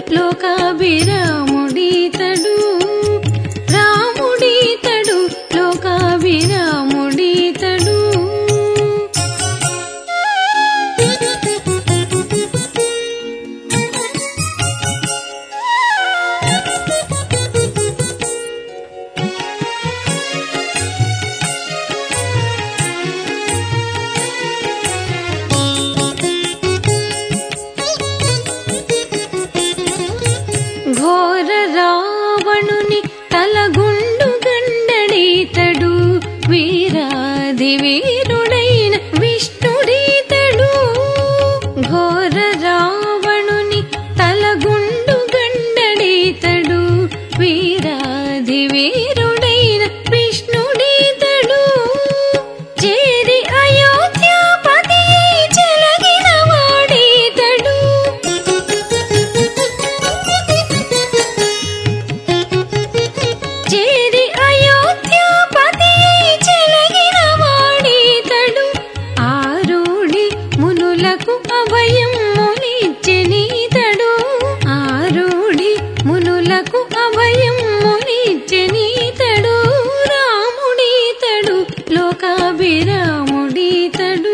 లోకాభిరాముడీతడు రాముడీతడు లోకాభిరాముడీతడు ఘోర రావణుని తలగుండు గండడీతడు వీరాది వీరుడైన విష్ణుడీతడు ఘోర రావణుని తలగుండు గండడీతడు వీరాది వీరుడైన విష్ణుడీతడు చేరి అయోధ్యాపతి చెలగిన వాడీతడు చేరి అయోధ్యాపతి చెలగిన వాడీతడు ఆరుడి మునులకు అభయం మునిచ్చెనీతడు ఆరుడి మునులకు అభయం మునిచ్చెనీతడు రాముడీతడు లోకాభిరాముడీతడు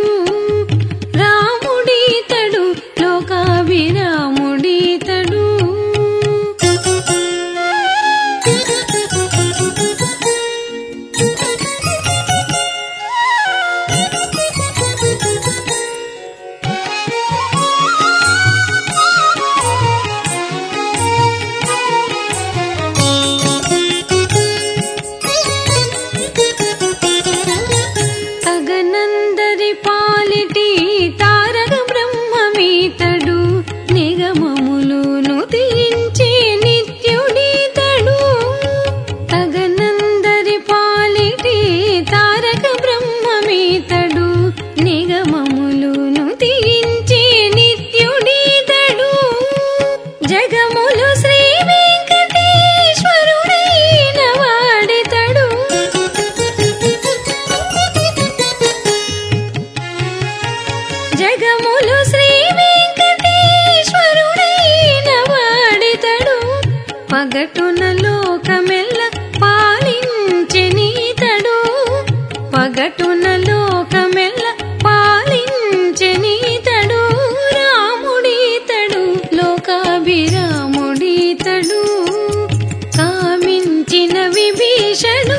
రాముడీతడు లోకాభిరాముడీతడు తగనందరి పాలిటి తారక బ్రహ్మమీతడు నిగమములును తీయించే నిత్యుడీతడు తగనందరి పాలిటి తారక బ్రహ్మమీతడు నిగమములును తీయించే నిత్యుడీతడు జగములు శ్రీ వెంకటేశ్వరుడైన వాడితడు జగములు శ్రీ వెంకటేశ్వరుడైన వాడితడు పగటున లోకమెల్ల పాలించెనీతడు పగటున లోకమెల్ల పాలించెనీతడు రాముడీతడు లోకాభిరాముడీతడు కామించిన విభీషణుడు